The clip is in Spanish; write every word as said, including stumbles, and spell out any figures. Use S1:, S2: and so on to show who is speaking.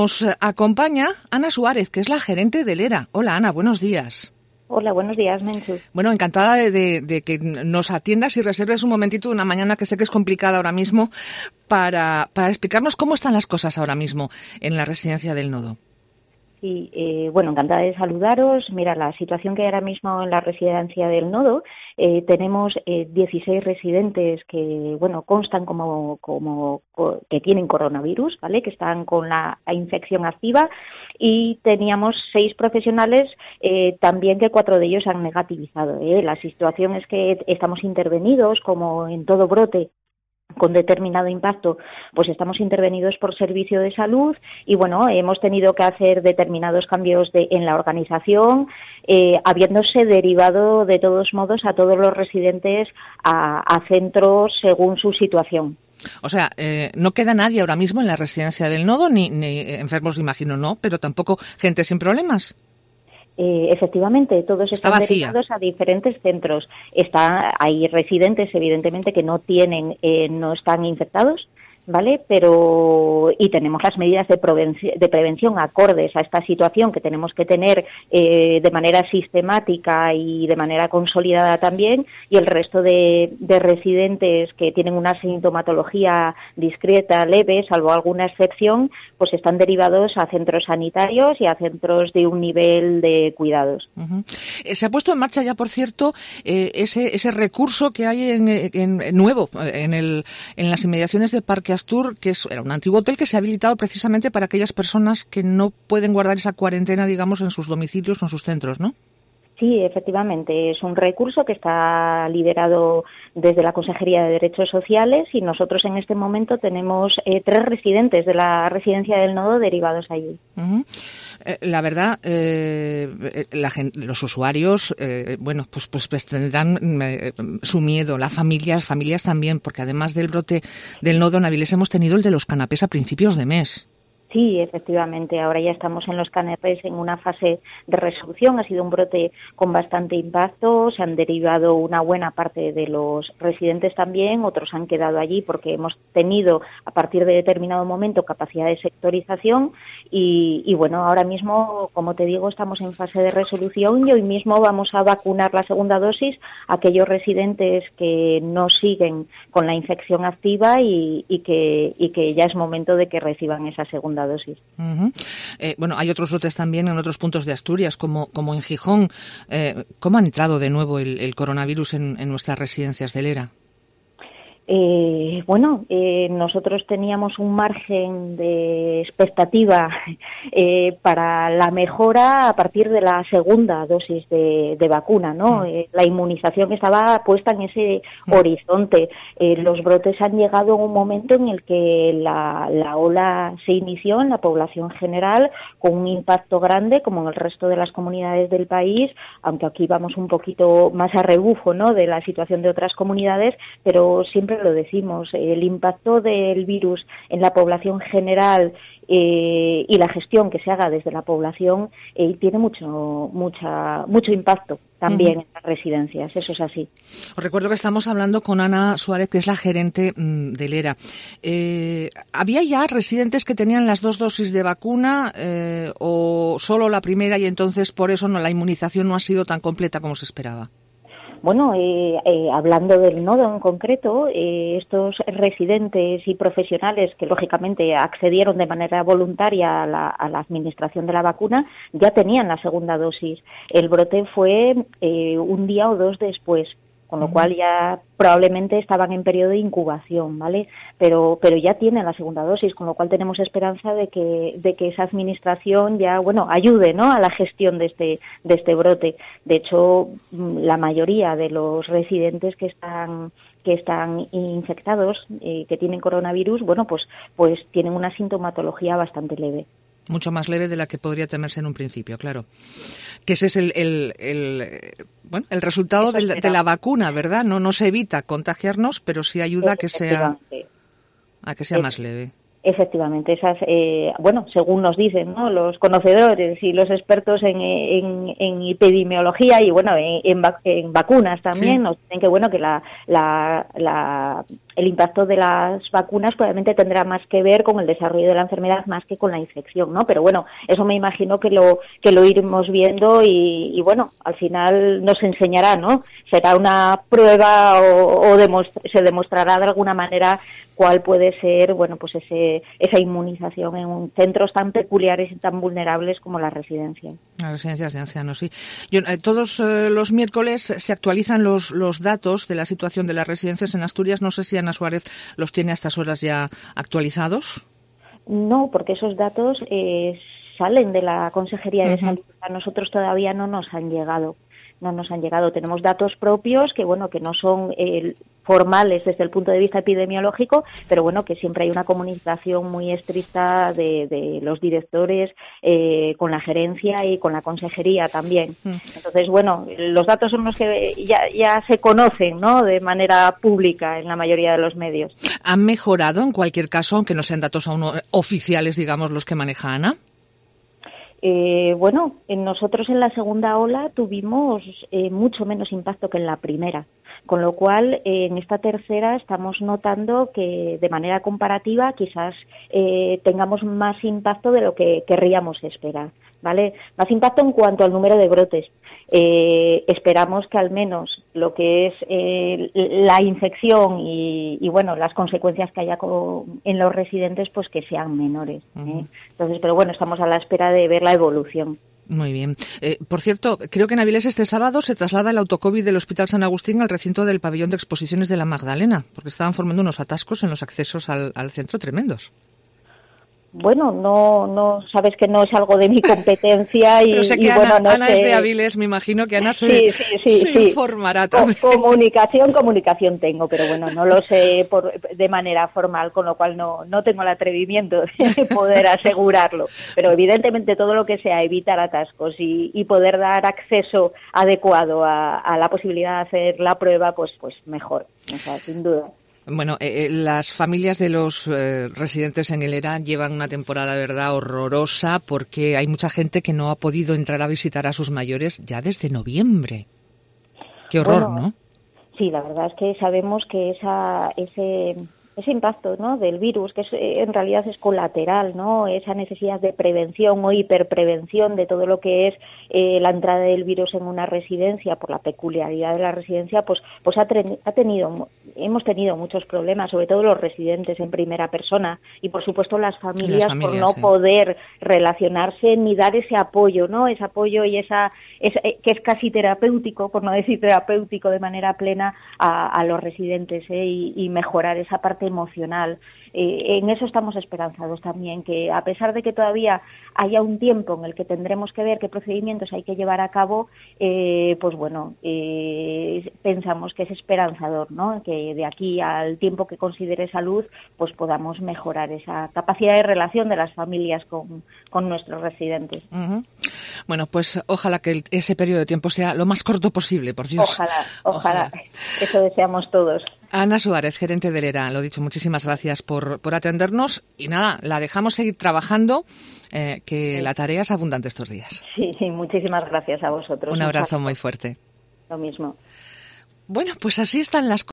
S1: Nos acompaña Ana Suárez, que es la gerente del ERA. Hola, Ana, buenos días.
S2: Hola, buenos días, Menchu.
S1: Bueno, encantada de, de, de que nos atiendas y reserves un momentito de una mañana que sé que es complicada ahora mismo para, para explicarnos cómo están las cosas ahora mismo en la residencia del Nodo.
S2: Sí, eh, bueno, encantada de saludaros. Mira, la situación que hay ahora mismo en la residencia del Nodo, eh, tenemos eh, dieciséis residentes que, bueno, constan como, como que tienen coronavirus, ¿vale? Que están con la, la infección activa, y teníamos seis profesionales eh, también, que cuatro de ellos han negativizado. ¿eh? La situación es que estamos intervenidos, como en todo brote con determinado impacto, pues estamos intervenidos por servicio de salud y, bueno, hemos tenido que hacer determinados cambios de, en la organización, eh, habiéndose derivado de todos modos a todos los residentes a, a centros según su situación.
S1: O sea, eh, no queda nadie ahora mismo en la residencia del Nodo, ni, ni enfermos, imagino, no, pero tampoco gente sin problemas.
S2: Eh, efectivamente, todos están derivados a diferentes centros. Está, hay residentes, evidentemente, que no tienen, eh, no están infectados, ¿vale? Pero y tenemos las medidas de prevención, de prevención acordes a esta situación que tenemos que tener eh, de manera sistemática y de manera consolidada también, y el resto de, de residentes que tienen una sintomatología discreta, leve, salvo alguna excepción, pues están derivados a centros sanitarios y a centros de un nivel de cuidados.
S1: Uh-huh. Se ha puesto en marcha ya, por cierto, eh, ese ese recurso que hay en, en, en nuevo en el en las inmediaciones de Parque Astur, que es, era un antiguo hotel que se ha habilitado precisamente para aquellas personas que no pueden guardar esa cuarentena, digamos, en sus domicilios o en sus centros, ¿no?
S2: Sí, efectivamente, es un recurso que está liderado desde la Consejería de Derechos Sociales, y nosotros en este momento tenemos eh, tres residentes de la residencia del Nodo derivados allí.
S1: Uh-huh. Eh, la verdad, eh, la gente, los usuarios, eh, bueno, pues, pues, pues tendrán eh, su miedo, las familias, familias también, porque además del brote del Nodo en Avilés hemos tenido el de los canapés a principios de mes.
S2: Sí, efectivamente, ahora ya estamos en los canapés en una fase de resolución. Ha sido un brote con bastante impacto, se han derivado una buena parte de los residentes también, otros han quedado allí porque hemos tenido a partir de determinado momento capacidad de sectorización y, y bueno, ahora mismo, como te digo, estamos en fase de resolución y hoy mismo vamos a vacunar la segunda dosis a aquellos residentes que no siguen con la infección activa y, y, que, y que ya es momento de que reciban esa segunda dosis.
S1: Uh-huh. Eh, bueno, hay otros brotes también en otros puntos de Asturias, como, como en Gijón. Eh, ¿Cómo ha entrado de nuevo el, el coronavirus en, en nuestras residencias del ERA?
S2: Eh, bueno, eh, nosotros teníamos un margen de expectativa eh, para la mejora a partir de la segunda dosis de, de vacuna, ¿no? Mm. Eh, la inmunización estaba puesta en ese mm. horizonte. Eh, los brotes han llegado en un momento en el que la, la ola se inició en la población general con un impacto grande, como en el resto de las comunidades del país, aunque aquí vamos un poquito más a rebufo, ¿no?, de la situación de otras comunidades, pero siempre lo decimos, el impacto del virus en la población general eh, y la gestión que se haga desde la población eh, tiene mucho mucha mucho impacto también uh-huh. en las residencias, eso es así.
S1: Os recuerdo que estamos hablando con Ana Suárez, que es la gerente mmm, del ERA. Eh, ¿Había ya residentes que tenían las dos dosis de vacuna eh, o solo la primera y entonces por eso no la inmunización no ha sido tan completa como se esperaba?
S2: Bueno, eh, eh, hablando del Nodo en concreto, eh, estos residentes y profesionales que lógicamente accedieron de manera voluntaria a la, a la administración de la vacuna ya tenían la segunda dosis. El brote fue eh, un día o dos después, con lo cual ya probablemente estaban en periodo de incubación, ¿vale? Pero pero ya tienen la segunda dosis, con lo cual tenemos esperanza de que de que esa administración ya, bueno, ayude, ¿no?, a la gestión de este de este brote. De hecho, la mayoría de los residentes que están que están infectados, eh, que tienen coronavirus, bueno, pues pues tienen una sintomatología bastante leve.
S1: Mucho más leve de la que podría temerse en un principio, claro. Que ese es el, el, el bueno, el resultado de la, de la vacuna, ¿verdad? No, no se evita contagiarnos, pero sí ayuda a que sea, a que sea más leve.
S2: Efectivamente, esas, eh, bueno, según nos dicen, ¿no?, los conocedores y los expertos en, en, en epidemiología y, bueno, en, en, vac- en vacunas también, sí. Nos dicen que, bueno, que la, la, la, el impacto de las vacunas probablemente tendrá más que ver con el desarrollo de la enfermedad más que con la infección, ¿no? Pero bueno, eso me imagino que lo que lo iremos viendo y, y bueno, al final nos enseñará, ¿no? Será una prueba o, o demostra- se demostrará de alguna manera cuál puede ser, bueno, pues ese esa inmunización en centros tan peculiares y tan vulnerables como las residencias.
S1: Las residencias de ancianos, sí. Yo, eh, todos eh, los miércoles se actualizan los, los datos de la situación de las residencias en Asturias. No sé si Ana Suárez los tiene a estas horas ya actualizados.
S2: No, porque esos datos eh, salen de la Consejería de
S1: Uh-huh.
S2: Salud. A nosotros todavía no nos han llegado. No nos han llegado. Tenemos datos propios que, bueno, que no son eh, formales desde el punto de vista epidemiológico, pero bueno, que siempre hay una comunicación muy estricta de, de los directores eh, con la gerencia y con la consejería también. Uh-huh. Entonces, bueno, los datos son los que ya, ya se conocen, ¿no?, de manera pública en la mayoría de los medios.
S1: ¿Han mejorado en cualquier caso, aunque no sean datos aún oficiales, digamos, los que maneja Ana?
S2: Eh, bueno, nosotros en la segunda ola tuvimos eh, mucho menos impacto que en la primera, con lo cual eh, en esta tercera estamos notando que de manera comparativa quizás eh, tengamos más impacto de lo que querríamos esperar, ¿vale? Más impacto en cuanto al número de brotes. Eh, esperamos que al menos lo que es eh, la infección y, y bueno, las consecuencias que haya con, en los residentes, pues que sean menores, ¿eh? Uh-huh. Entonces, pero bueno, estamos a la espera de ver la evolución.
S1: Muy bien. Eh, por cierto, creo que en Avilés este sábado se traslada el autocovid del Hospital San Agustín al recinto del pabellón de exposiciones de la Magdalena, porque estaban formando unos atascos en los accesos al, al centro tremendos.
S2: Bueno, no, no, sabes que no es algo de mi competencia y,
S1: Pero sé que
S2: y
S1: Ana,
S2: bueno, no
S1: Ana
S2: sé.
S1: es de Avilés, me imagino que Ana se,
S2: sí, sí, sí,
S1: se
S2: sí.
S1: informará también.
S2: Comunicación, comunicación tengo, pero bueno, no lo sé por, de manera formal, con lo cual no, no tengo el atrevimiento de poder asegurarlo. Pero evidentemente todo lo que sea evitar atascos y, y poder dar acceso adecuado a, a la posibilidad de hacer la prueba, pues, pues mejor, o sea, sin duda.
S1: Bueno, eh, las familias de los eh, residentes en el ERA llevan una temporada, verdad, horrorosa, porque hay mucha gente que no ha podido entrar a visitar a sus mayores ya desde noviembre. Qué horror,
S2: bueno,
S1: ¿no?
S2: Sí, la verdad es que sabemos que esa, ese, ese impacto, ¿no?, del virus, que es, en realidad es colateral, ¿no?, esa necesidad de prevención o hiperprevención de todo lo que es eh, la entrada del virus en una residencia por la peculiaridad de la residencia, pues, pues ha, tre- ha tenido, hemos tenido muchos problemas, sobre todo los residentes en primera persona y por supuesto las familias, las familias por no sí. poder relacionarse ni dar ese apoyo, ¿no?, ese apoyo y esa, esa que es casi terapéutico, por no decir terapéutico de manera plena a, a los residentes, ¿eh? y, y mejorar esa parte emocional. Eh, en eso estamos esperanzados también, que a pesar de que todavía haya un tiempo en el que tendremos que ver qué procedimientos hay que llevar a cabo, eh, pues bueno, eh, pensamos que es esperanzador, ¿no?, que de aquí al tiempo que considere salud, pues podamos mejorar esa capacidad de relación de las familias con, con nuestros residentes.
S1: Uh-huh. Bueno, pues ojalá que el, ese periodo de tiempo sea lo más corto posible, por Dios.
S2: Ojalá, ojalá, ojalá. Eso deseamos todos.
S1: Ana Suárez, gerente del ERA, lo dicho, muchísimas gracias por, por atendernos y nada, la dejamos seguir trabajando, eh, que sí. La tarea es abundante estos días.
S2: Sí, sí, muchísimas gracias a vosotros.
S1: Un abrazo muy fuerte.
S2: Lo mismo.
S1: Bueno, pues así están las cosas.